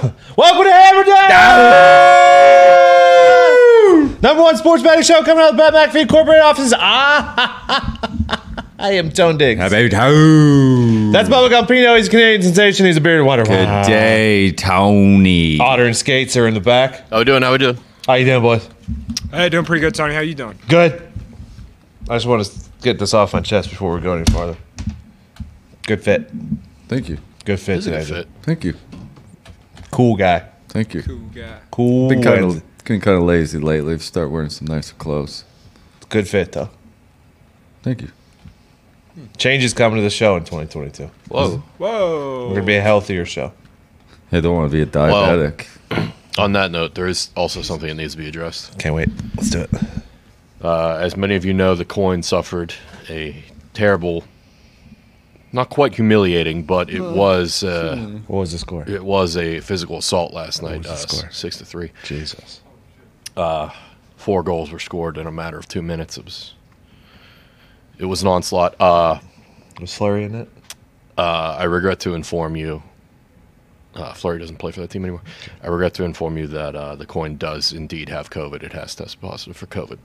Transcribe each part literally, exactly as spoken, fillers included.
Welcome to Hammer Down! Number one sports betting show coming out of the Bet McAfee corporate offices. Ah, I am Tone Diggs. How about how? That's Bubba Gumpino. He's a Canadian sensation. He's a bearded wonder. Good Wow. day, Tony. Otter and Skates are in the back. How we doing? How we doing? How you doing, boys? Hey, doing pretty good, Tony. How you doing? Good. I just want to get this off my chest before we go any farther. Good fit. Thank you. Good fit This is a today. good fit. Thank you. Cool guy. Thank you. Cool guy. Cool. Been kind and- of been kind of lazy lately. Start wearing some nicer clothes. Good fit, though. Thank you. Change is coming to the show in twenty twenty-two. Whoa. Whoa. We're going to be a healthier show. I don't want to be a diabetic. On that note, there is also something that needs to be addressed. Can't wait. Let's do it. Uh, as many of you know, the coin suffered a terrible, not quite humiliating, but it was uh, What was the score? it was a physical assault last night. was the Uh, score? Six to three. Jesus. Four goals were scored in a matter of two minutes. It was it was an onslaught. Uh, Was Flurry in it? uh, I regret to inform you. Uh, Fleury doesn't play for that team anymore. I regret to inform you that uh, the coin does indeed have COVID. It has tested positive for COVID.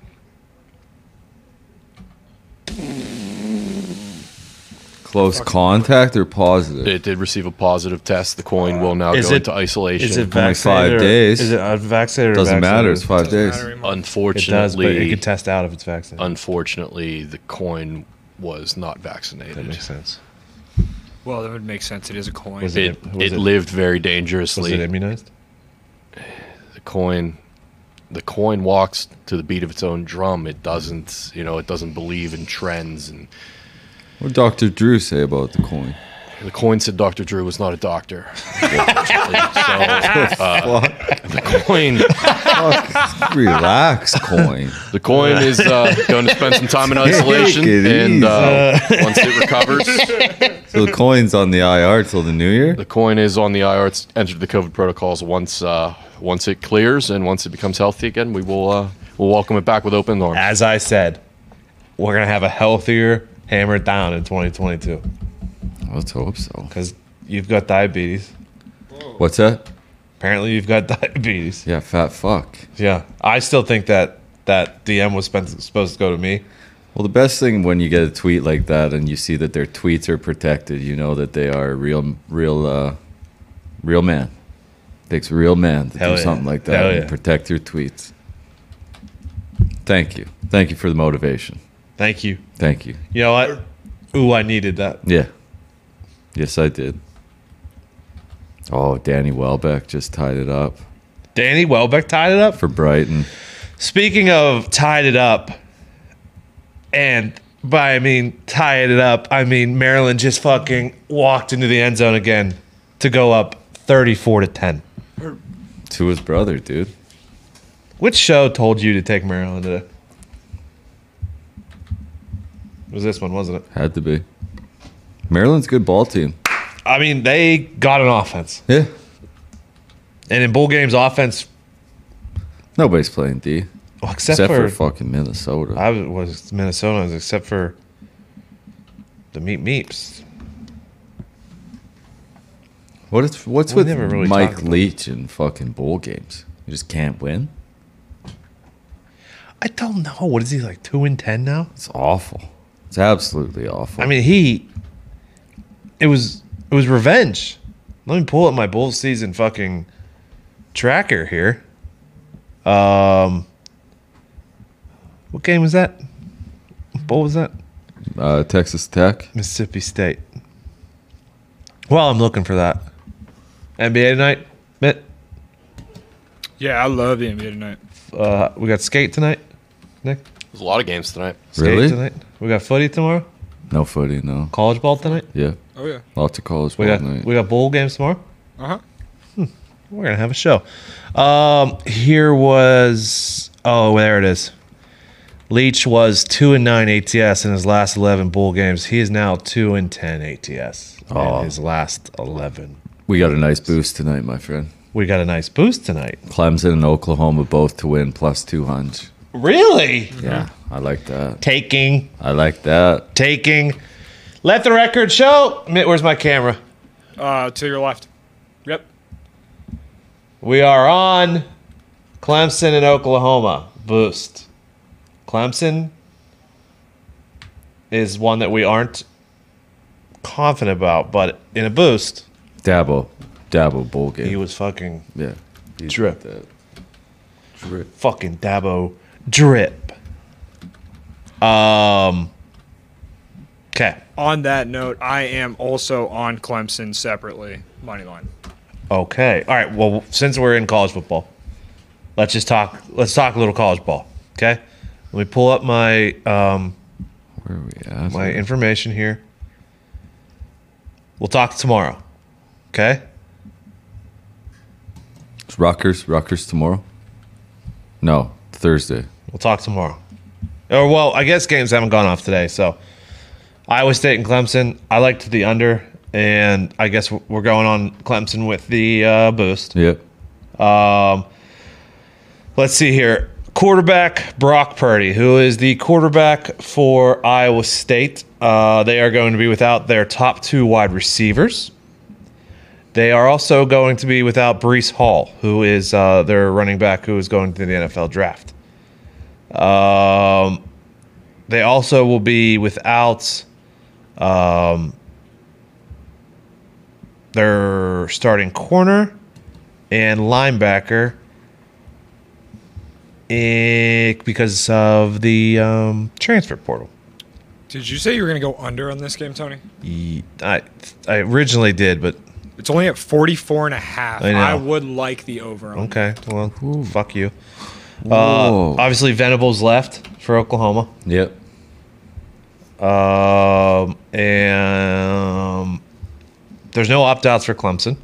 Close contact or positive? It did receive a positive test. The coin will now Is go it- into isolation. Is it Only vaccinated? five or- days. Is it unvaccinated or Doesn't matter. It's vaccinated? five days. Matter anymore. It unfortunately, does, but it can test out if it's vaccinated. unfortunately, the coin was not That vaccinated. makes sense. Well, that would make sense. It is a coin. Was It Was it it- lived very Was dangerously. it immunized? the coin, the coin walks to the beat of its own drum. It doesn't, you know, it doesn't believe in trends. And What did Doctor Drew say about the coin? the coin said Doctor Drew was not a doctor. Unfortunately. so uh, the coin. Relax, coin. The coin is uh, going to spend some time in isolation, Take it and uh, easy. once it recovers, So the coin's on the I R till the new year? the coin is on the I R. It's entered the COVID protocols. Once uh, once it clears and once it becomes healthy again, we will uh, we'll welcome it back with open arms. As I said, we're going to have a healthier Hammer Down in twenty twenty-two Let's hope so. because you've got diabetes. What's that? Apparently, you've got diabetes. Yeah, fat fuck. Yeah. I still think that that D M was spent, supposed to go to me. Well, the best thing when you get a tweet like that and you see that their tweets are protected, you know that they are a real, real, uh, real man. Takes a real man to Hell do yeah. something like that Hell and yeah. protect your tweets. Thank you. Thank you for the motivation. Thank you. Thank you. You know what? Ooh, I needed that. Yeah. Yes, I did. Oh, Danny Welbeck just tied it up Danny Welbeck tied it up. for Brighton. Speaking of tied it up, and by I mean tied it up, I mean Maryland just fucking walked into the end zone again to go up thirty-four to ten. To his brother, dude. Which show told you to take Maryland today? It was this one, wasn't it? Had to be. Maryland's a good ball team. I mean, they got an offense. Yeah. And in bowl games, offense, Nobody's playing D. well, except, Except for, for fucking Minnesota. I was, was Minnesota, except for the Meat Meeps. What is, what's We with never really Mike talked about Leach and fucking bowl games? You just can't win? I don't know. What is he, like two and ten now? It's awful. It's absolutely awful. I mean, he. It was it was revenge. Let me pull up my Bulls season fucking tracker here. Um, what game was that? What bowl was that? uh, Texas Tech. Mississippi State. While I'm looking for that, N B A tonight. Mitt, Yeah, I love the N B A tonight. uh, we got skate tonight. Nick, There's a lot of games tonight. skate Really? tonight. We got footy tomorrow. No footy, no. College ball tonight. Yeah. Oh yeah. Lots of college We ball got night. we got bowl games tomorrow. Uh huh. We're gonna have a show. Um, here was oh, there it is. Leach was two and nine A T S in his last eleven bowl games. He is now two and ten A T S Oh. in his last eleven. We got a nice boost tonight, my friend. We got a nice boost tonight. Clemson and Oklahoma both to win plus two hundred. Really? Yeah, I like that. Taking, I like that. taking. Let the record show. Mitt, where's my camera? Uh, to your left. Yep. We are on Clemson and Oklahoma. Boost. Clemson is one that we aren't confident about, but in a boost, Dabo. Dabo bowl game. he was fucking yeah. He's Drip. like that. Drip. fucking Dabo drip. Um. Okay. On that note, I am also on Clemson separately. Money line. Okay. All right. Well, since we're in college football, let's just talk. Let's talk a little college ball. Okay. Let me pull up my um Where are we at? my information here. We'll talk tomorrow. Okay. It's Rutgers. Rutgers tomorrow? No, Thursday. We'll talk tomorrow. Or well, I guess games haven't gone off today. So Iowa State and Clemson. I liked the under, and I guess we're going on Clemson with the uh, boost. Yep. Um, let's see here. Quarterback Brock Purdy, who is the quarterback for Iowa State. Uh, they are going to be without their top two wide receivers. They are also going to be without Breece Hall, who is uh, their running back who is going to the N F L draft. Um, they also will be without um, their starting corner and linebacker eh, because of the um, transfer portal. Did you say you were going to go under on this game, Tony? Ye- I, I originally did, but It's only at forty-four and a half. I know. I would like the over on okay. Well, fuck you. Uh, Whoa. obviously, Venables left for Oklahoma. Yep. Um, and um, there's no opt-outs for Clemson.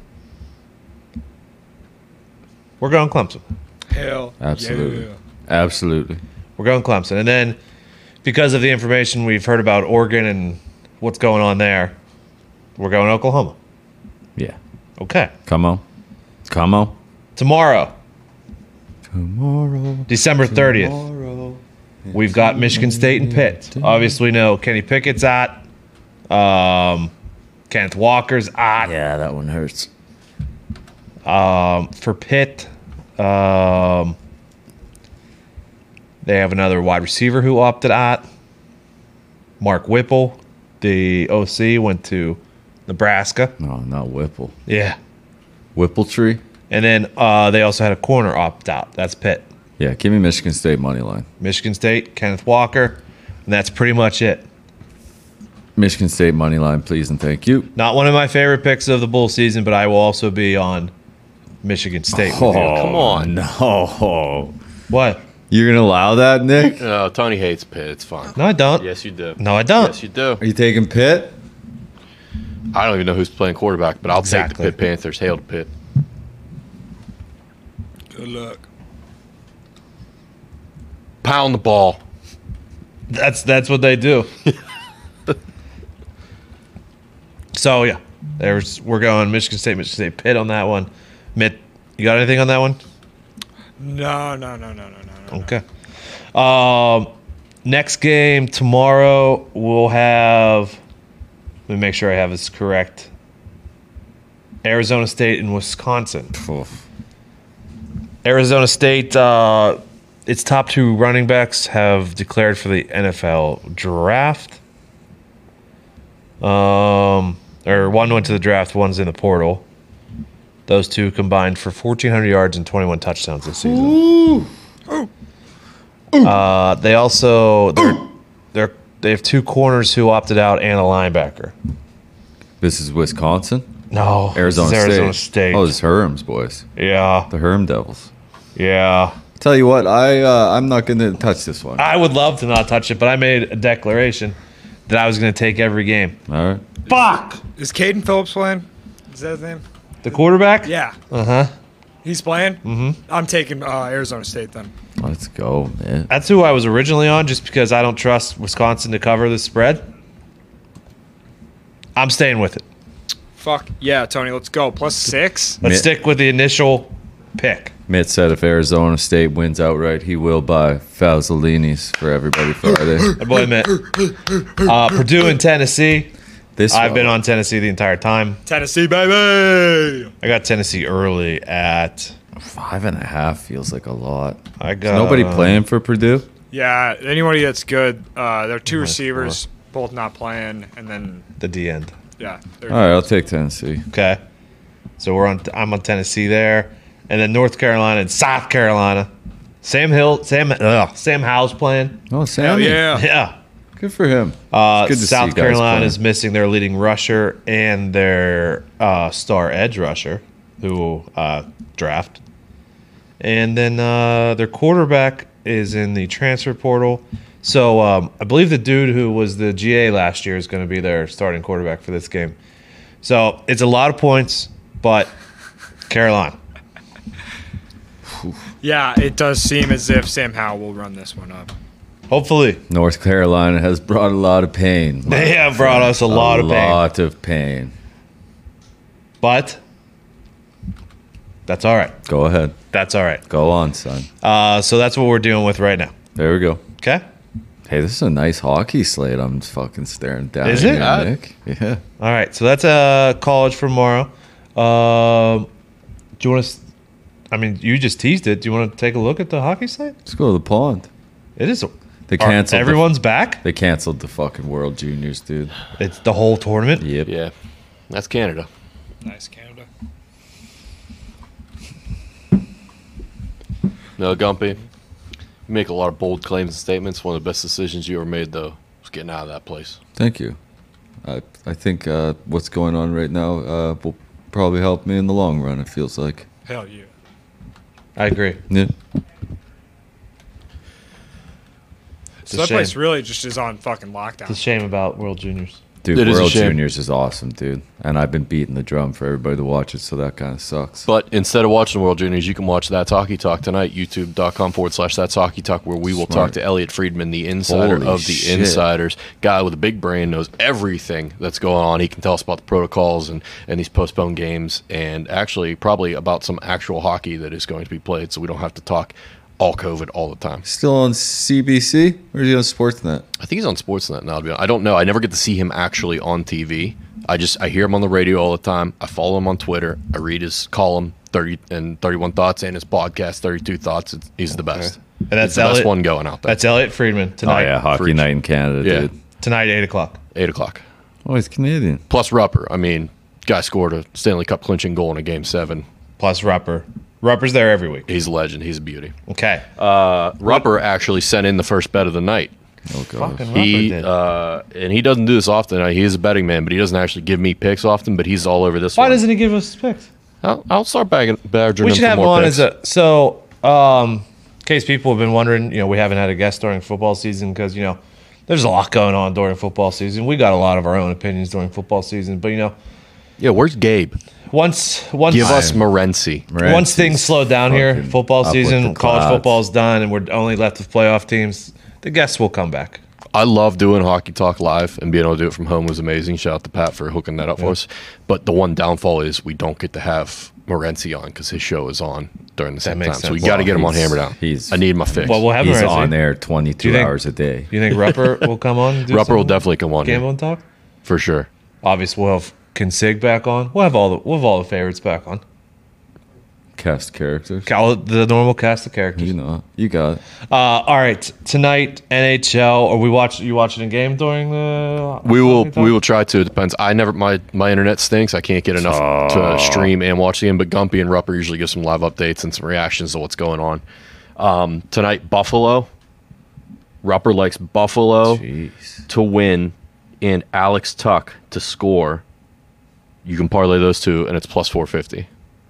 We're going Clemson. Hell Absolutely. yeah. Absolutely. We're going Clemson. And then because of the information we've heard about Oregon and what's going on there, we're going Oklahoma. Yeah. Okay. Come on. Come on. Tomorrow, Tomorrow. December thirtieth, Tomorrow. we've got Michigan State and Pitt. Obviously, we know Kenny Pickett's at. Um, Kenneth Walker's at. Yeah, that one hurts. Um, for Pitt, um, they have another wide receiver who opted out. Mark Whipple, the O C, went to Nebraska. No, not Whipple. Yeah. Whippletree? And then uh, they also had a corner opt out. That's Pitt. Yeah, give me Michigan State money line. Michigan State, Kenneth Walker, and that's pretty much it. Michigan State money line, please and thank you. Not one of my favorite picks of the bull season, but I will also be on Michigan State. with you. Come on. No. What? You're going to allow that, Nick? No, Tony hates Pitt. It's fine. No, I don't. Yes, you do. No, I don't. Yes, you do. Are you taking Pitt? I don't even know who's playing quarterback, but I'll Exactly. take the Pitt Panthers. Hail to Pitt. Good luck. Pound the ball. That's that's what they do. So yeah, there's we're going Michigan State, Michigan State, Pitt on that one. Mitt, you got anything on that one? No, no, no, no, no, no, no. Okay. Um, next game tomorrow we'll have. Let me make sure I have this correct. Arizona State and Wisconsin. Oof. Arizona State, uh, its top two running backs have declared for the N F L draft. Um, or one went to the draft, one's in the portal. Those two combined for fourteen hundred yards and twenty-one touchdowns this season. Uh, they also they're, they're they have two corners who opted out and a linebacker. This is Wisconsin? No, Arizona this is State. Arizona State. Oh, it's Herms, boys. Yeah, The Herm Devils. yeah. Tell you what, I, uh, I'm not going to touch this one. I would love to not touch it, but I made a declaration that I was going to take every game. All right. Fuck Is Caden Phillips playing? Is that his name? the quarterback. Yeah. Uh huh. He's playing? Mm-hmm. I'm taking uh, Arizona State then. Let's go, man. That's who I was originally on, just because I don't trust Wisconsin to cover the spread. I'm staying with it. Fuck. Yeah, Tony, let's go. Plus six? Let's Mi- stick with the initial pick. Mitt said if Arizona State wins outright, he will buy Fazzolini's for everybody Friday. My boy Mitt. Uh, Purdue and Tennessee. This I've been on Tennessee the entire time. Tennessee, baby. I got Tennessee early at. five and a half feels like a lot. I Is got nobody playing for Purdue? Yeah, anybody that's good. Uh, there are two Nice receivers, both not playing, and then the D end. yeah. they're- All right, I'll take Tennessee. Okay, so we're on. I'm on Tennessee there, and then North Carolina and South Carolina. Sam Hill, Sam, ugh, Sam Howell's playing. Oh, Hell Sammy. yeah. Yeah. Good for him. Uh, It's good to see South guys Carolina is playing. missing their leading rusher and their uh, star edge rusher, who uh, draft, and then uh, their quarterback is in the transfer portal. So um, I believe the dude who was the G A last year is going to be their starting quarterback for this game. So it's a lot of points, but Carolina. Yeah, it does seem as if Sam Howell will run this one up. Hopefully, North Carolina has brought a lot of pain. they have brought us a lot of pain, lot of pain. but that's all right. Go ahead. That's all right. Go on, son. Uh, so that's what we're dealing with right now. There we go. Okay. Hey, this is a nice hockey slate. I'm fucking staring down. Is at it? here, Uh, Nick. Yeah. All right, so that's uh, college for tomorrow. Um, do you want to? I mean, you just teased it. Do you want to take a look at the hockey slate? Let's go to the pond. It is. They are- canceled. everyone's back. The, they canceled the fucking World Juniors, dude. It's the whole tournament. Yep. Yeah, that's Canada. Nice, Canada. No, Gumpy, you make a lot of bold claims and statements. One of the best decisions you ever made, though, was getting out of that place. Thank you. I I think uh, what's going on right now uh, will probably help me in the long run. It feels like. Hell yeah. I agree. Yeah. So a that shame. place really just is on fucking It's a lockdown. shame about World Juniors. Dude, It is a World shame. Juniors is awesome, dude. And I've been beating the drum for everybody to watch it, so that kind of sucks. But instead of watching World Juniors, you can watch That's Hockey Talk tonight, youtube.com forward slash That's Hockey Talk, where we will Smart. talk to Elliot Friedman, the insider Holy of the shit. insiders. Guy with a big brain, knows everything that's going on. He can tell us about the protocols and, and these postponed games, and actually probably about some actual hockey that is going to be played, so we don't have to talk all COVID all the time. Still on C B C? Or is he on Sportsnet? I think he's on Sportsnet now. To be honest. I don't know. I never get to see him actually on T V. I just I hear him on the radio all the time. I follow him on Twitter. I read his column thirty and thirty-one Thoughts and his podcast thirty-two Thoughts. It's, he's the best. And that's He's the best Elliot- one going out there. That's Elliot Friedman Oh, tonight. yeah. Hockey Freak. night in Canada, Yeah. dude. Tonight, eight o'clock. Eight o'clock. Oh, he's Canadian. Plus Rupper. I mean, guy scored a Stanley Cup clinching goal in a game seven. Plus Rupper. Rupper's there every week. He's a legend. He's a beauty. Okay. Uh, Rupper actually sent in the first bet of the night. Oh, God. Fucking Rupper He did. uh, and he doesn't do this often. Uh, He is a betting man, but he doesn't actually give me picks often. But he's all over this Why one. doesn't he give us picks? I'll, I'll start bagging, badgering We him should for have him more on picks. as a so. Um, in case people have been wondering, you know, we haven't had a guest during football season because you know there's a lot going on during football season. We got a lot of our own opinions during football season, but you know, Yeah, where's Gabe? once once Give us Morency. once things slow down here, fucking football up with season, the college clouds. football's done, and we're only left with playoff teams. The guests will come back. I love doing Hockey Talk live, and being able to do it from home was amazing. Shout out to Pat for hooking that up for us. But the one downfall is we don't get to have Morency on because his show is on during the same time. makes So we sense. got to get him on He's- Hammer Down. he's- I need my fix. Well, we'll have He's Morency. on there Do twenty-two you think- hours a day. You think Rupper will come on? And do Rupper will some definitely come on here Gambling talk. for sure. Obviously, we'll have Consig back on. We'll have all the we'll have all the favorites back on. Cast characters. All the normal cast of characters. You know, you got it. Uh, all right, tonight N H L. Or we watch you watching a game during the? We will we will try to. It depends. I never my my internet stinks. I can't get enough to stream and watch the game. But Gumpy and Rupper usually give some live updates and some reactions to what's going on. Um, tonight, Buffalo. Rupper likes Buffalo Jeez. to win and Alex Tuck to score. You can parlay those two, and it's plus four fifty.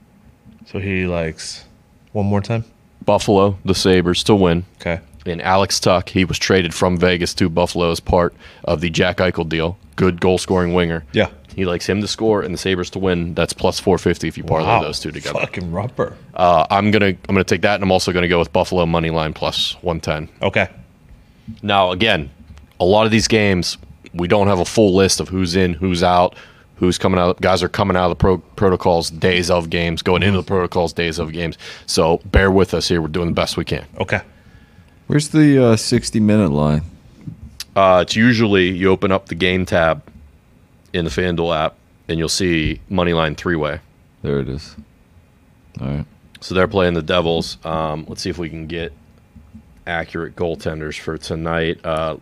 So he likes one more time. Buffalo, the Sabres to win, Okay. and Alex Tuck. He was traded from Vegas to Buffalo as part of the Jack Eichel deal. Good goal scoring winger. Yeah. He likes him to score and the Sabres to win. That's plus four fifty if you parlay Wow. those two together. Fucking Rupper. Uh, I'm gonna I'm gonna take that, and I'm also gonna go with Buffalo money line plus one ten. Okay. Now again, a lot of these games we don't have a full list of who's in, who's out, who's coming out. Guys are coming out of the pro- protocols days of games, going into the protocols days of games. So bear with us here. We're doing the best we can. Okay. Where's the uh, sixty minute line? Uh, it's usually you open up the game tab in the FanDuel app, and you'll see Moneyline three-way. There it is. All right. So they're playing the Devils. Um, let's see if we can get accurate goaltenders for tonight. Uh,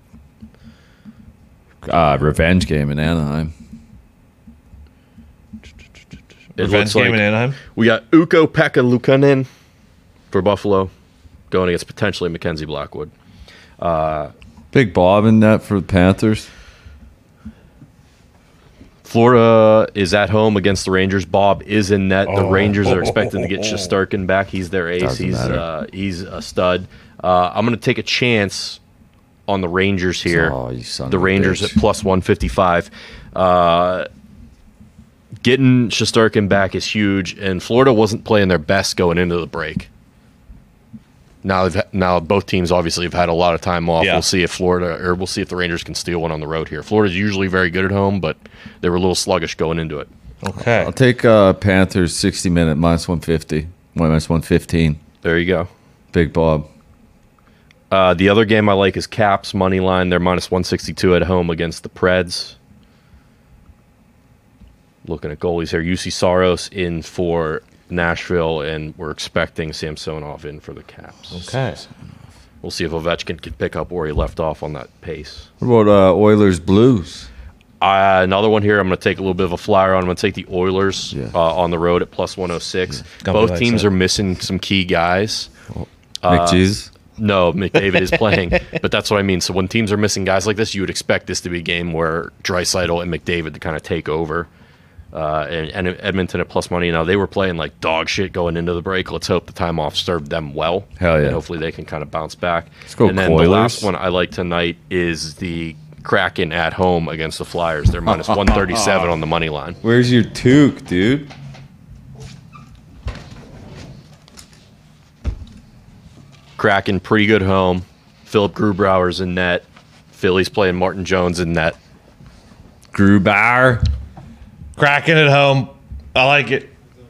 Uh, revenge game in Anaheim. it Revenge looks game like in Anaheim. we got Ukko Pekka Luukkonen for Buffalo going against potentially Mackenzie Blackwood. Big Bob in that for the Panthers. Florida is at home against the Rangers. Bob is in net. The Oh. Rangers are expecting to get Shesterkin back. He's their ace. Doesn't he's matter. uh, he's a stud. Uh, I'm going to take a chance on the Rangers here. Oh, you son the of a Rangers bitch. at plus one fifty-five. Uh, getting Shesterkin back is huge, and Florida wasn't playing their best going into the break. Now, they've, now both teams obviously have had a lot of time off. Yeah. We'll see if Florida, or we'll see if the Rangers can steal one on the road here. Florida's usually very good at home, but they were a little sluggish going into it. Okay. I'll take uh, Panthers sixty minute minus one fifty. Minus one fifteen. There you go. Big Bob. Uh, the other game I like is Caps money line. They're minus one sixty-two at home against the Preds. Looking at goalies here, U C Saros in for Nashville, and we're expecting Samsonov in for the Caps. Okay. We'll see if Ovechkin can pick up where he left off on that pace. What about uh, Oilers Blues? Uh, another one here. I'm going to take a little bit of a flyer on. I'm going to take the Oilers Yeah. uh, on the road at plus one oh six. Gumpy Both likes teams that. are missing some key guys. McJesus. No, McDavid is playing, but that's what I mean. So when teams are missing guys like this, you would expect this to be a game where Draisaitl and McDavid to kind of take over. Uh, and, and Edmonton at plus money. Now, they were playing like dog shit going into the break. Let's hope the time off served them well. Hell yeah. And hopefully they can kind of bounce back. Let's go And then Coilers. the last one I like tonight is the Kraken at home against the Flyers. They're minus one thirty-seven on the money line. Where's your toque, dude? Kraken, pretty good home. Philip Grubauer's in net. Philly's playing Martin Jones in net. Grubauer. Kraken at home. I like it.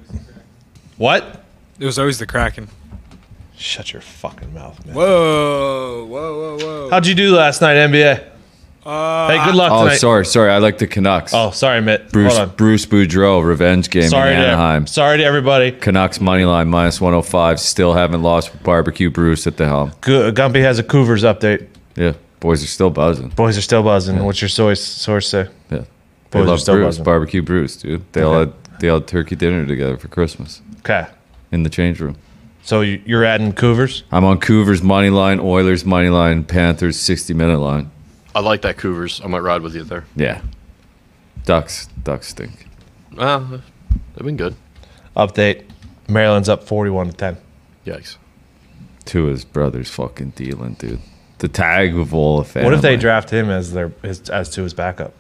What? It was always the Kraken. Shut your fucking mouth, man. Whoa, whoa, whoa, whoa. How'd you do last night, N B A? Uh, Hey, good luck Oh, tonight. sorry, sorry. I like the Canucks. Oh, sorry, Mitt. Bruce Hold on. Bruce Boudreau, revenge game Sorry in to, Anaheim. sorry to everybody. Canucks money line minus one oh five. Still haven't lost with Barbecue Bruce at the helm. Gu- Gumpy has a Cougars update. Yeah, boys are still buzzing. Boys are still buzzing. What's your source source say? Yeah, Boys they are love still Bruce, buzzing. Barbecue Bruce, dude. They all Okay. had they all had turkey dinner together for Christmas Okay. in the change room. So you- you're adding Cougars? I'm on Cougars money line, Oilers money line, Panthers sixty minute line. I like that Cougars. I might ride with you there. Yeah, Ducks, Ducks stink. Uh, they've been good. Update. Maryland's up forty-one to ten. Yikes. Two of his brothers fucking dealing, dude. The tag of all of family. What if they draft him as their his, as to his backup?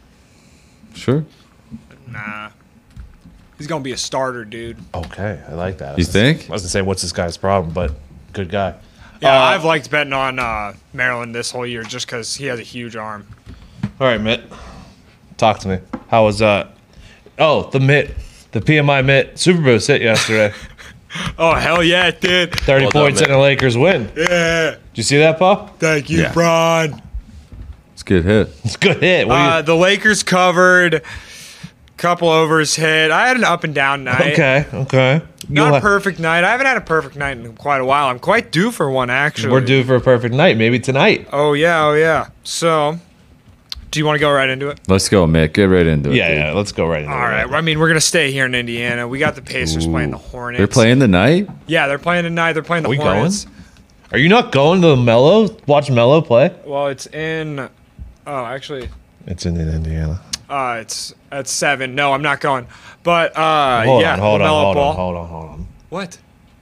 Sure. Nah. He's going to be a starter, dude. Okay, I like that. I You was- think? I was gonna say what's this guy's problem, but good guy. Yeah, Uh, I've liked betting on uh, Maryland this whole year just because he has a huge arm. All right, Mitt. Talk to me. How was uh? Oh, the Mitt, the P M I Mitt Super Bowl hit yesterday. Oh, hell yeah, it did. Thirty Well done, points Mitt. and the Lakers win. Yeah. Did you see that, Paul? Thank you, Yeah. Bron. It's a good hit. It's a good hit. What do you- Uh, the Lakers covered. Couple overs hit. I had an up and down night. okay, okay. Not You'll a ha- perfect night. I haven't had a perfect night in quite a while. I'm quite due for one, actually. We're due for a perfect night. Maybe tonight. Oh, yeah. Oh, yeah. So, do you want to go right into it? Let's go, Mick. Get right into it. Yeah, dude. yeah. Let's go right into All it. right. I mean, we're going to stay here in Indiana. We got the Pacers playing the Hornets. They're playing tonight? Yeah, they're playing tonight. They're playing the we Hornets. Are you not going to the Mellow? Watch Mellow play? Well, it's in. Oh, actually, It's in Indiana. uh, it's at seven. No, I'm not going. But uh, Hold yeah, on, hold on, LaMelo hold Ball. on, hold on, hold on. What?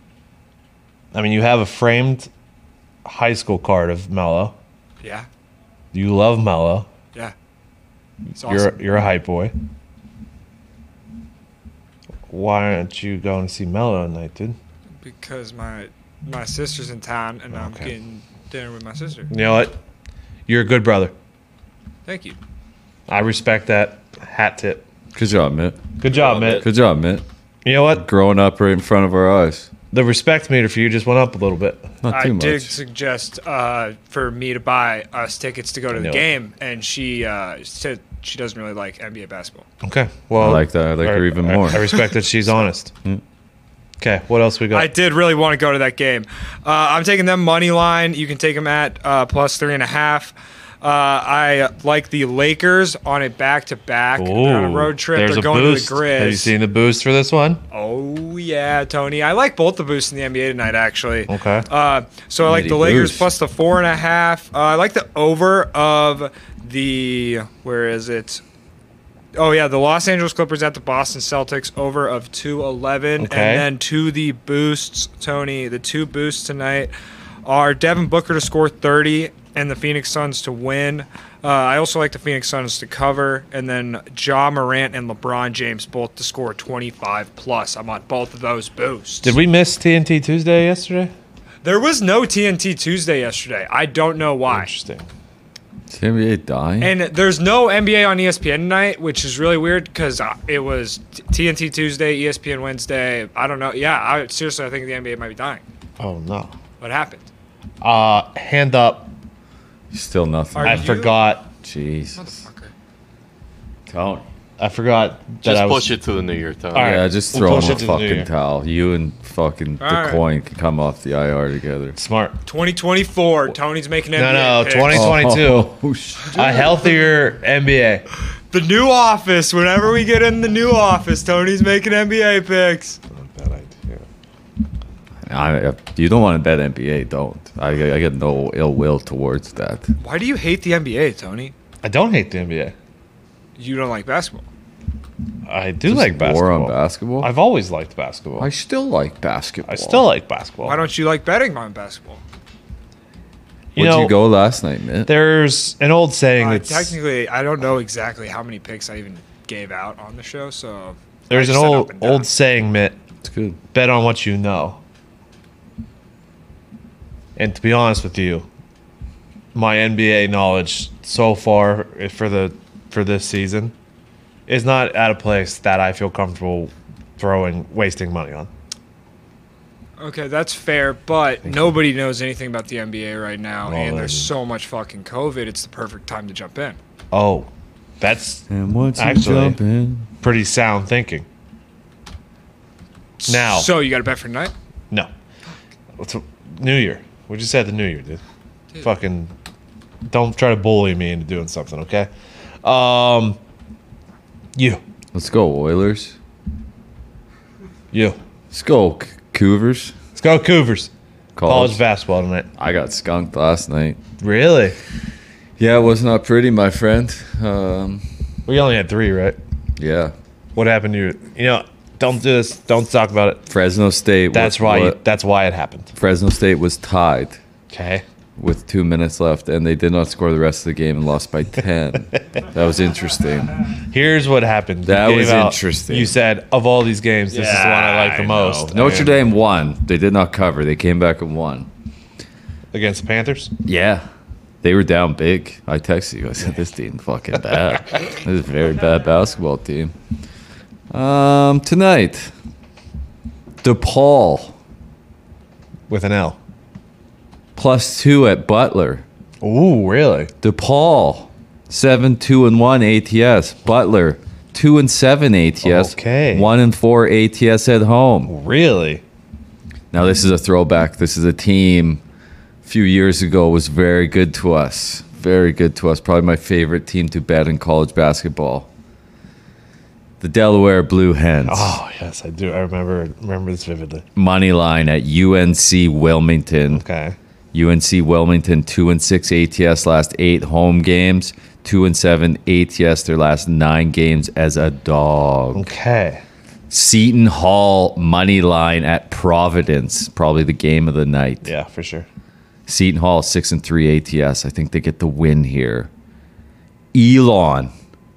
I mean, you have a framed high school card of Mellow. Yeah, You love Mellow. yeah. It's You're awesome. you're a hype boy. Why aren't you going to see Mellow tonight, dude? Because my my sister's in town and I'm Okay. getting dinner with my sister. You know what? You're a good brother. Thank you. I respect that hat tip. Good job, Mitt. Good job, job, Mitt. Good job, Mitt. You know what? Growing up right in front of our eyes. The respect meter for you just went up a little bit. Not I too did much. suggest uh, for me to buy us tickets to go to the knew it. game, and she uh, said she doesn't really like N B A basketball. Okay. Well, I like that. I like her even more. I respect that she's honest. Okay. What else we got? I did really want to go to that game. Uh, I'm taking them money line. You can take them at uh, plus three and a half. Uh, I like the Lakers on a back-to-back. They're on a road trip. There's They're a going boost. to the Grizz. Have you seen the boost for this one? Oh, yeah, Tony. I like both the boosts in the N B A tonight, actually. Okay. Uh, so I like Nitty the Lakers boost. plus the four and a half. Uh, I like the over of the, where is it? Oh, yeah, the Los Angeles Clippers at the Boston Celtics, over of two eleven. Okay. And then to the boosts, Tony, the two boosts tonight are Devin Booker to score thirty and the Phoenix Suns to win. Uh, I also like the Phoenix Suns to cover, and then Ja Morant and LeBron James both to score twenty-five plus. I'm on both of those boosts. Did we miss T N T Tuesday yesterday? There was no T N T Tuesday yesterday. I don't know why. Interesting. Is the N B A dying? And there's no N B A on E S P N tonight, which is really weird because it was T N T Tuesday, E S P N Wednesday. I don't know. Yeah, I, seriously, I think the N B A might be dying. Oh no. What happened? Uh, hand up. Still nothing. Are I you- forgot. Jesus. Motherfucker. Tony. I forgot that Just I was. push it to the new year, Tony. All right. Yeah, just we'll throw push him it a to the new year. fucking towel. You and fucking All right. DeCoin can come off the I R together. Smart. twenty twenty-four. Tony's making N B A No, no, picks. twenty twenty-two. Oh, shit. A healthier N B A. The new office. Whenever we get in the new office, Tony's making N B A picks. Bad idea. I, if you don't want to bet N B A, don't. I, I get no ill will towards that. Why do you hate the N B A, Tony? I don't hate the N B A. You don't like basketball. I do Just like war basketball. on basketball. I've always liked basketball. I I, still like basketball. still like basketball. Why don't you like betting on basketball? you Where'd know, you go last night, man? There's an old saying Uh, that's technically, I don't know exactly how many picks I even gave out on the show, so there's I an just said up old and down. old saying, Mitt. It's good. Bet on what you know. And to be honest with you, my N B A knowledge so far for the for this season is not at a place that I feel comfortable throwing wasting money on. Okay, that's fair, but nobody knows anything about the N B A right now, Well, and there's then- so much fucking COVID. It's the perfect time to jump in. Oh, that's And once you Actually- jump in, pretty sound thinking. Now, So you got to bet for tonight? no. What's New Year? We just said the New Year, dude. Fucking don't try to bully me into doing something, okay? Um, you, let's go Oilers. you. Let's go C- Cougars. Let's go Cougars. College College. basketball tonight. I got skunked last night. Really? Yeah, it was not pretty, my friend. Um, We only had three, right? yeah, What happened to you? You know, don't do this. Don't talk about it. Fresno State. That's was, why. You, what- that's why it happened. Fresno State was tied Okay. with two minutes left, and they did not score the rest of the game and lost by ten. That was interesting. Here's what happened. You That gave was out- interesting. You said of all these games, this is the one I like the I most. know. Notre And Dame won. They did not cover. They came back and won. against the Panthers. Yeah. They were down big. I texted you. I said, this team fucking bad. This is a very bad basketball team. Um, tonight, DePaul With an L. plus two at Butler. Ooh, really? DePaul seven two and one A T S. Butler two and seven A T S. Okay. one and four A T S at home. Really? Now this is a throwback. This is a team a few years ago was very good to us. Very good to us. Probably my favorite team to bet in college basketball. The Delaware Blue Hens. Oh yes, I do. I remember remember this vividly. Money line at U N C Wilmington. Okay. U N C Wilmington two and six A T S last eight home games. Two and seven A T S their last nine games as a dog. Okay. Seton Hall money line at Providence. Probably the game of the night. Yeah, for sure. Seton Hall six and three A T S. I think they get the win here. Elon.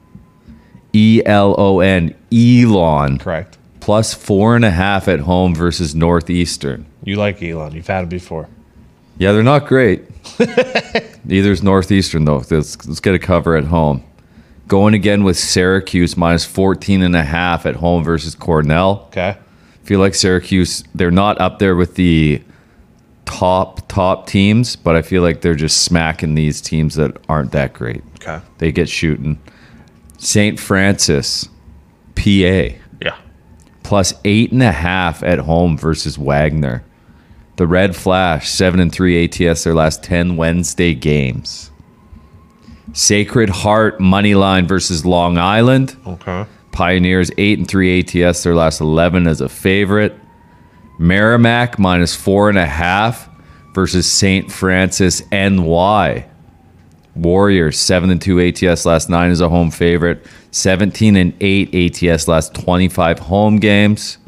E L O N. Elon. Correct. Plus four and a half at home versus Northeastern. You like Elon. You've had him before. Yeah, they're not great. Neither is Northeastern, though. Let's, let's get a cover at home. Going again with Syracuse minus fourteen and a half at home versus Cornell. Okay. Feel like Syracuse, they're not up there with the top, top teams, but I feel like they're just smacking these teams that aren't that great. Okay. They get shooting. Saint Francis, P A, Yeah. plus eight and a half at home versus Wagner. The Red Flash, seven and three A T S their last ten Wednesday games. Sacred Heart money line versus Long Island. Okay. Pioneers eight and three A T S their last eleven as a favorite. Merrimack minus four and a half versus Saint Francis N Y. Warriors seven and two A T S last nine as a home favorite. seventeen and eight A T S last twenty-five home games.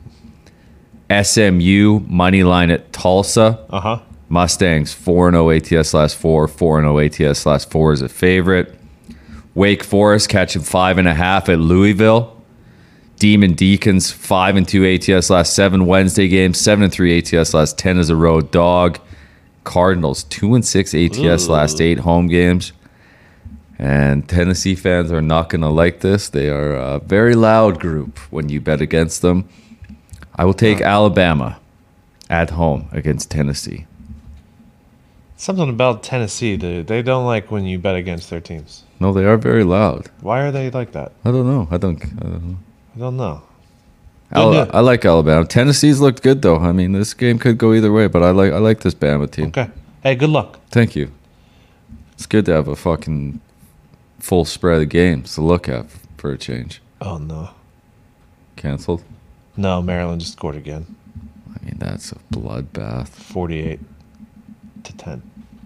S M U money line at Tulsa. Uh huh. Mustangs four and oh A T S last four. four and oh A T S last four as a favorite. Wake Forest catching five and a half at Louisville. Demon Deacons five and two A T S last seven Wednesday games. seven and three A T S last ten as a road dog. Cardinals two and six A T S last eight home games. And Tennessee fans are not going to like this. They are a very loud group when you bet against them. I will take Alabama at home against Tennessee. Something about Tennessee, dude. They don't like when you bet against their teams. No, they are very loud. Why are they like that? I don't know. I don't. I don't know. I don't know. Al- Good. I like Alabama. Tennessee's looked good though. I mean, this game could go either way, but I like I like this Bama team. Okay. Hey, good luck. Thank you. It's good to have a fucking full spread of games to look at for a change. Oh no. Canceled. No, Maryland just scored again. I mean, that's a bloodbath. forty-eight to ten.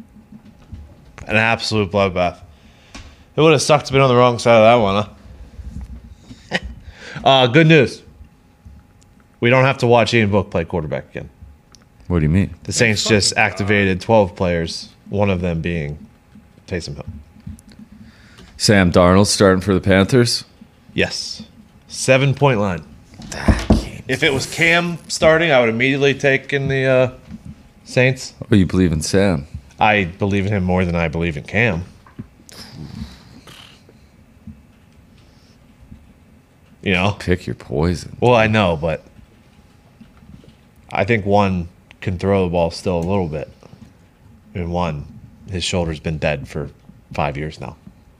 An absolute bloodbath. It would have sucked to be on the wrong side of that one, huh? uh, good news. We don't have to watch Ian Book play quarterback again. What do you mean? The Saints just activated twelve players, one of them being Taysom Hill. Sam Darnold starting for the Panthers. Yes. Seven point line. If it was Cam starting, I would immediately take in the uh, Saints. Oh, you believe in Sam? I believe in him more than I believe in Cam. You know? Pick your poison. Well, I know, but I think one can throw the ball still a little bit. And one, his shoulder's been dead for five years now.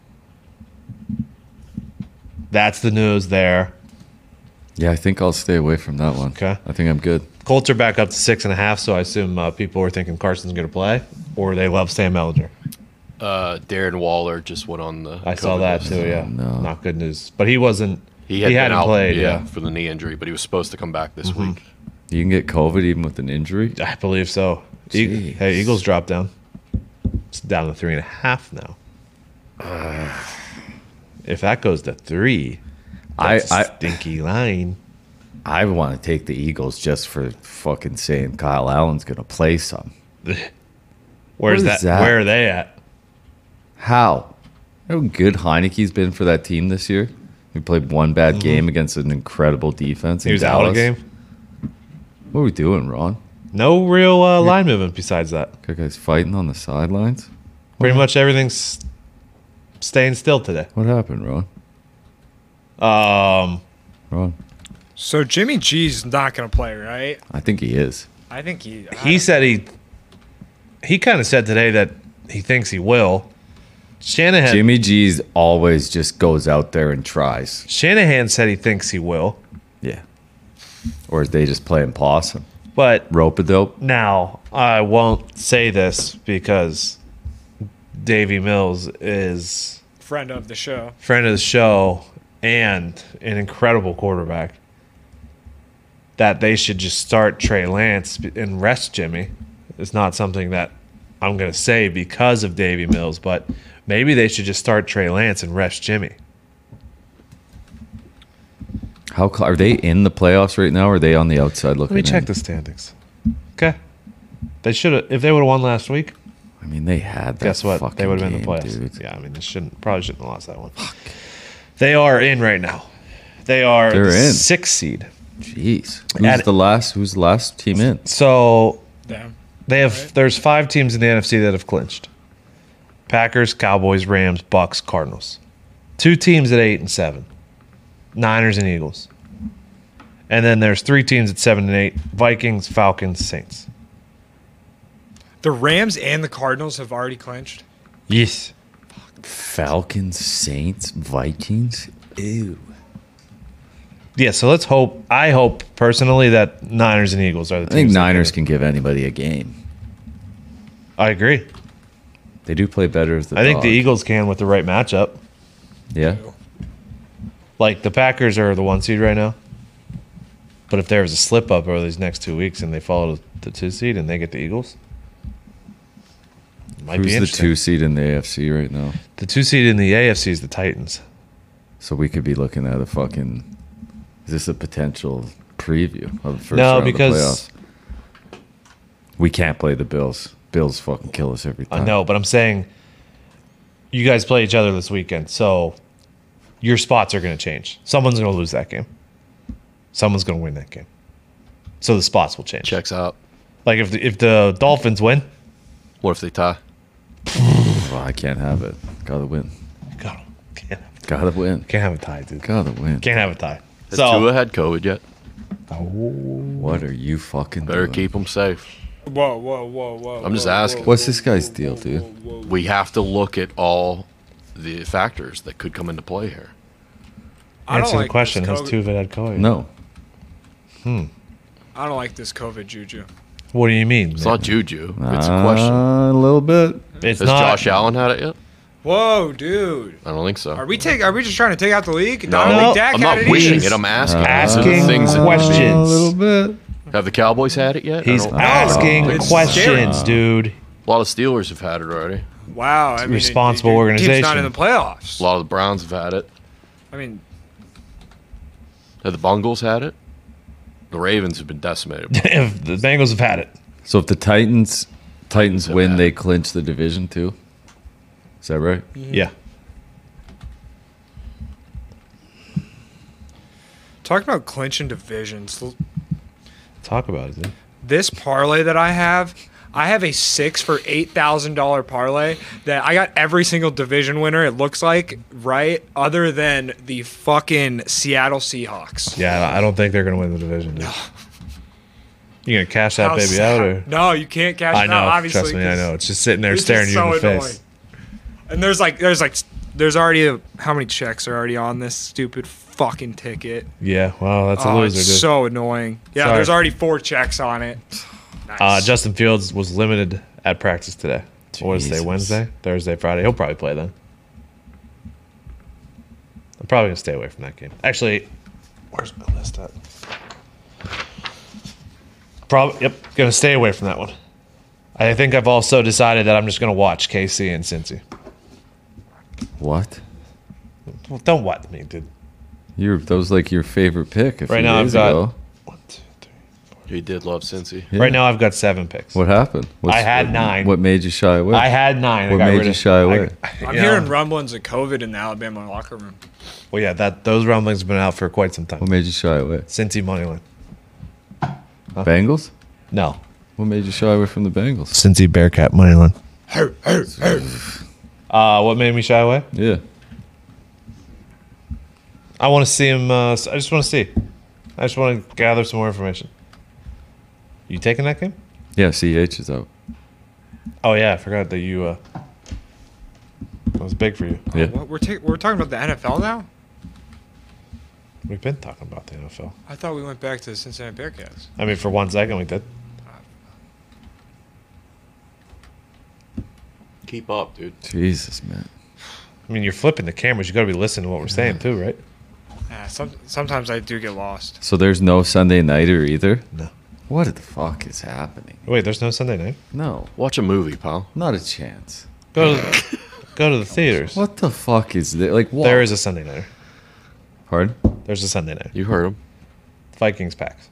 That's the news there. Yeah, I think I'll stay away from that one. Okay. I think I'm good. Colts are back up to six and a half, so I assume uh, people are thinking Carson's going to play, or they love Sam Ellinger. Uh, Darren Waller just went on the. I saw COVID that list. too. Yeah, no. not good news. But he wasn't. He, had he been hadn't out, played. yeah, Yeah, Mm-hmm. for the knee injury, but he was supposed to come back this week. You can get COVID even with an injury. I believe so. E- Jeez. hey, Eagles dropped down. It's down to three and a half now. If that goes to three, I, that's a I stinky line. I want to take the Eagles just for fucking saying Kyle Allen's going to play some. Where's What is that, that? Where are they at? How? You know how good Heineke's been for that team this year? He played one bad game against an incredible defense. Mm-hmm. He in was out of Dallas. the game. What are we doing, Ron? No real uh, line movement besides that. Got guys fighting on the sidelines? Pretty much everything's staying still today. What happened, Ron? Um, Ron? So Jimmy G's not going to play, right? I think he is. I think he. I he don't- said he he kind of said today that he thinks he will. Shanahan Jimmy G's always just goes out there and tries. Shanahan said he thinks he will, Yeah. Or is they just playing possum? but Rope-a-dope? now I won't say this because Davey Mills is friend of the show. friend of the show and an incredible quarterback. That they should just start Trey Lance and rest Jimmy. It's not something that I'm going to say because of Davey Mills, but maybe they should just start Trey Lance and rest Jimmy. How cl- are they in the playoffs right now, or are they on the outside looking Let me check in? the standings. Okay. They should have, if they would have won last week, I mean, they had that guess what? fucking They would have been in the game, playoffs. dude. Yeah, I mean, they shouldn't, probably shouldn't have lost that one. They are in right now. They are They're the in. sixth seed. Jeez. Who's At- the last who's the last team in? So Damn. they have, Right. there's five teams in the N F C that have clinched. Packers, Cowboys, Rams, Bucks, Cardinals. Two teams at eight and seven. Niners and Eagles. And then there's three teams at seven and eight. Vikings, Falcons, Saints. The Rams and the Cardinals have already clinched. Yes. Falcons, Saints, Vikings. Ew. Yeah, so let's hope. I hope personally that Niners and Eagles are the I teams. think that Niners get it. can give anybody a game. I agree. They do play better as the I think the dog. Eagles can with the right matchup. Yeah. Like the Packers are the one seed right now. But if there was a slip up over these next two weeks and they follow the two seed and they get the Eagles, it might Who's be the interesting. two seed in the A F C right now? The two seed in the A F C is the Titans. So we could be looking at a fucking. Is this a potential preview of the first No, round because- of the playoffs? We can't play the Bills. Bills fucking kill us every time. I know, but I'm saying you guys play each other this weekend, so your spots are going to change. Someone's going to lose that game. Someone's going to win that game. So the spots will change. Checks out. Like if the, if the Dolphins win, What if they tie? Well, I can't have it. Gotta win. God, can't have, Gotta win. can't have a tie, dude. Gotta win. Can't have a tie. Has So Tua had COVID yet? What are you fucking Better doing? keep them safe. Whoa, whoa, whoa, whoa. I'm just whoa, asking. whoa, What's whoa, this guy's whoa, deal, whoa, dude? whoa, whoa. We have to look at all the factors that could come into play here. I don't answer like the question: this Has COVID- Tuva had COVID? No. I don't like this COVID juju. What do you mean? It's not juju. It's a question. Uh, a little bit. It's Has not. Josh Allen had it yet? Whoa, dude. I don't think so. Are we take? Are we just trying to take out the league? No, I don't think Dak I'm had not it wishing either. it. I'm asking. Uh, These are the Asking things that- questions. A little bit. Have the Cowboys had it yet? I He's don't- asking It's questions, scary. dude. A lot of Steelers have had it already. Wow, I mean, responsible your Team's organization. not in the playoffs. A lot of the Browns have had it. I mean, Have the Bungles had it? The Ravens have been decimated. If the Bengals have had it, So if the Titans Titans have win, had they it. clinch the division too. Is that right? yeah. talking about clinching divisions. l- Talk about it, dude. This parlay that I have, I have a six for eight thousand dollar parlay that I got every single division winner. It looks like right, other than the fucking Seattle Seahawks. Yeah, I don't think they're gonna win the division, dude. You gonna cash that How baby sad- out, or No, you can't cash I it know. out. Obviously, Trust me, I 'cause know. It's just sitting there it's staring just you in the so face. annoying. And there's like, there's like, there's already a, how many checks are already on this stupid fucking ticket? Yeah, well, that's a Oh, loser, it's dude. so annoying. Yeah, Sorry. there's already four checks on it. Nice. Uh, Justin Fields was limited at practice today. What is today? Jesus. Wednesday, Thursday, Friday. He'll probably play then. I'm probably gonna stay away from that game. Actually, where's my list at? Probably. Yep, gonna stay away from that one. I think I've also decided that I'm just gonna watch K C and Cincy. What? Well, don't what me, dude. You're that was like your favorite pick a few Right now I've days got- ago. One, two, three. He did love Cincy. Yeah. Right now I've got seven picks. What happened? What's- I had what- nine. What made you shy away? I had nine. I What got made rid you of- shy away? I- I'm you hearing know, rumblings of COVID in the Alabama locker room. Well, yeah, that those rumblings have been out for quite some time. What made you shy away? Cincy money line. Bengals? No. What made you shy away from the Bengals? Cincy Bearcat money line. Uh, what made me shy away? Yeah. I want to see him. Uh, I just want to see. I just want to gather some more information. You taking that game? Yeah, C H is out. Oh yeah, I forgot that you. Uh, that was big for you. Yeah. What, we're, ta- we're talking about the N F L now? We've been talking about the N F L. I thought we went back to the Cincinnati Bearcats. I mean, for one second we did. Keep up, dude. Jesus, man. I mean, you're flipping the cameras. You got to be listening to what we're saying too, right? Yeah, some, sometimes I do get lost. So there's no Sunday nighter either? No. What the fuck is happening? Wait, there's no Sunday night. No. Watch a movie, pal. Not a chance. Go to go to the theaters. What the fuck is that? Like, what? There is a Sunday night. Pardon? There's a Sunday night. You heard him. Vikings Packs.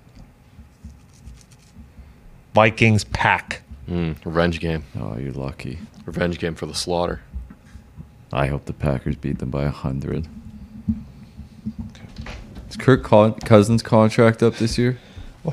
Vikings pack. Mm, revenge game. Oh, you're lucky. Revenge game for the slaughter. I hope the Packers beat them by a hundred. Is Kirk Con- Cousins' contract up this year?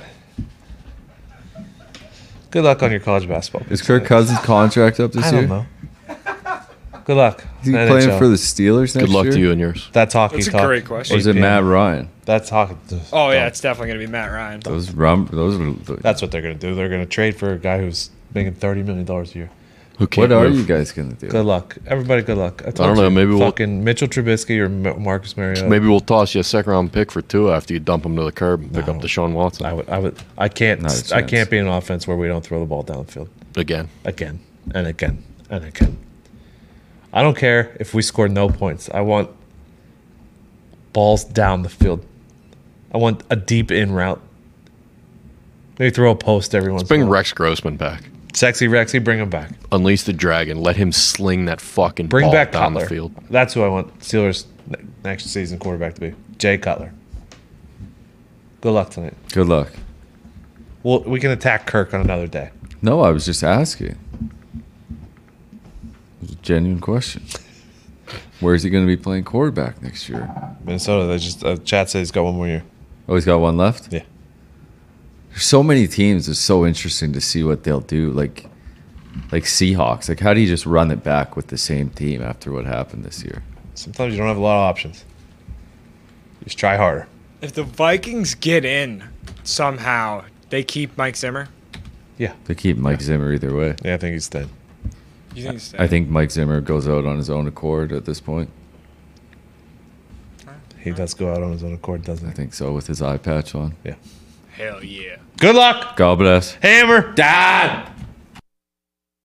Good luck on your college basketball. Is Kirk Cousins' contract up this I year? don't know. Good luck. Is he N H playing L. for the Steelers next Good luck year? to you and yours. That's hockey That's a talk. great question. Or is it eight p m. Matt Ryan? That's hockey. Oh, yeah, it's definitely going to be Matt Ryan. Those rum. Those are. That's what they're going to do. They're going to trade for a guy who's making thirty million dollars a year. Who can't What are move. you guys gonna do? Good luck, everybody. Good luck. I, told don't know, you, maybe we'll- fucking Mitchell Trubisky or M- Marcus Mariota. Maybe we'll toss you a second round pick for two after you dump him to the curb and pick No. up Deshaun Watson I would. I would. I can't. Not a I chance. can't be an offense where we don't throw the ball down the field again. again and again and again. I don't care if we score no points. I want balls down the field. I want a deep in route. Maybe throw a post every once in Bring a while. Rex Grossman back. Sexy Rexy, bring him back. Unleash the dragon. Let him sling that fucking Bring ball back down Cutler. the field. That's who I want Steelers ne- next season quarterback to be. Jay Cutler. Good luck tonight. Good luck. Well, we can attack Kirk on another day. No, I was just asking. It was a genuine question. Where is he going to be playing quarterback next year? Minnesota, they just uh, chat says he's got one more year. Oh, he's got one left? Yeah. There's so many teams. It's so interesting to see what they'll do. Like, like Seahawks. Like, how do you just run it back with the same team after what happened this year? Sometimes you don't have a lot of options. Just try harder. If the Vikings get in somehow, they keep Mike Zimmer. Yeah. They keep Mike Zimmer either way. Yeah, I think he's staying. You think he's I think Mike Zimmer goes out on his own accord at this point. He does go out on his own accord, doesn't I he? think so with his eye patch on. Yeah. Hell yeah. Good luck, God bless. Hammer. Dad!